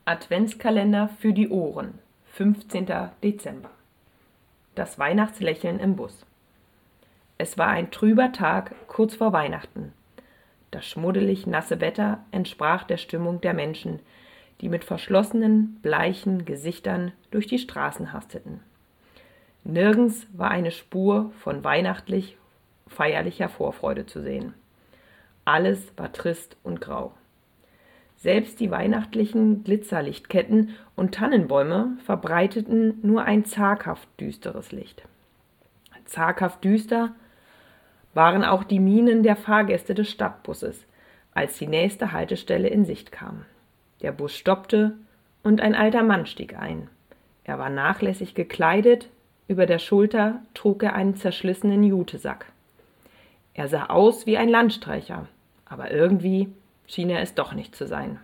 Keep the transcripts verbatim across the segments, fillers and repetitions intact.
Adventskalender für die Ohren, fünfzehnter Dezember. Das Weihnachtslächeln im Bus. Es war ein trüber Tag kurz vor Weihnachten. Das schmuddelig nasse Wetter entsprach der Stimmung der Menschen, die mit verschlossenen, bleichen Gesichtern durch die Straßen hasteten. Nirgends war eine Spur von weihnachtlich feierlicher Vorfreude zu sehen. Alles war trist und grau. Selbst die weihnachtlichen Glitzerlichtketten und Tannenbäume verbreiteten nur ein zaghaft düsteres Licht. Zaghaft düster waren auch die Mienen der Fahrgäste des Stadtbusses, als die nächste Haltestelle in Sicht kam. Der Bus stoppte und ein alter Mann stieg ein. Er war nachlässig gekleidet, über der Schulter trug er einen zerschlissenen Jutesack. Er sah aus wie ein Landstreicher, aber irgendwie schien er es doch nicht zu sein.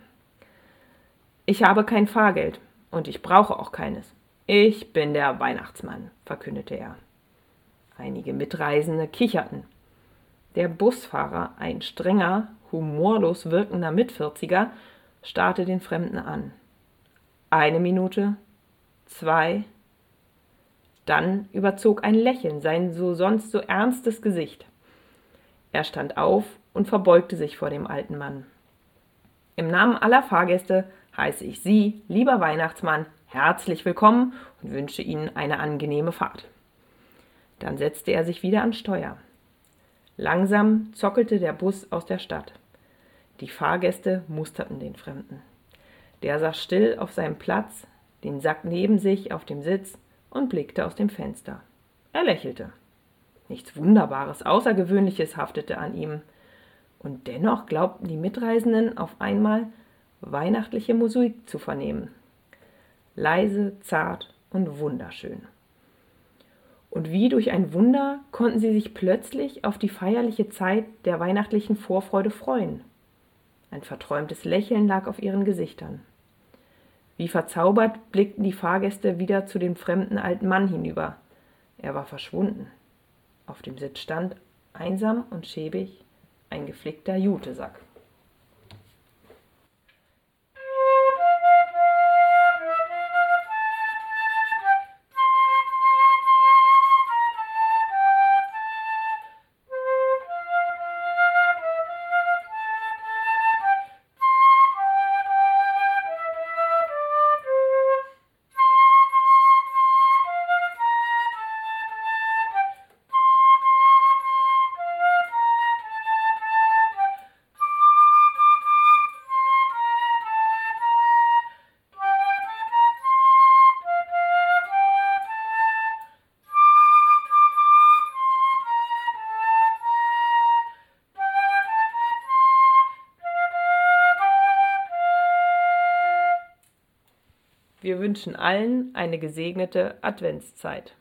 »Ich habe kein Fahrgeld und ich brauche auch keines. Ich bin der Weihnachtsmann«, verkündete er. Einige Mitreisende kicherten. Der Busfahrer, ein strenger, humorlos wirkender Mitvierziger, starrte den Fremden an. Eine Minute, zwei, dann überzog ein Lächeln sein so sonst so ernstes Gesicht. Er stand auf und verbeugte sich vor dem alten Mann. »Im Namen aller Fahrgäste heiße ich Sie, lieber Weihnachtsmann, herzlich willkommen und wünsche Ihnen eine angenehme Fahrt.« Dann setzte er sich wieder ans Steuer. Langsam zockelte der Bus aus der Stadt. Die Fahrgäste musterten den Fremden. Der saß still auf seinem Platz, den Sack neben sich auf dem Sitz und blickte aus dem Fenster. Er lächelte. Nichts Wunderbares, Außergewöhnliches haftete an ihm. Und dennoch glaubten die Mitreisenden auf einmal, weihnachtliche Musik zu vernehmen. Leise, zart und wunderschön. Und wie durch ein Wunder konnten sie sich plötzlich auf die feierliche Zeit der weihnachtlichen Vorfreude freuen. Ein verträumtes Lächeln lag auf ihren Gesichtern. Wie verzaubert blickten die Fahrgäste wieder zu dem fremden alten Mann hinüber. Er war verschwunden. Auf dem Sitz stand, einsam und schäbig, ein geflickter Jutesack. Wir wünschen allen eine gesegnete Adventszeit.